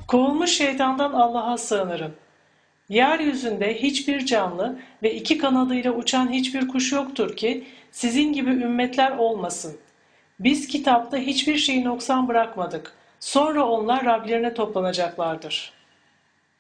Kovulmuş şeytandan Allah'a sığınırım. Yeryüzünde hiçbir canlı ve iki kanadıyla uçan hiçbir kuş yoktur ki sizin gibi ümmetler olmasın. Biz kitapta hiçbir şeyi noksan bırakmadık. Sonra onlar Rablerine toplanacaklardır.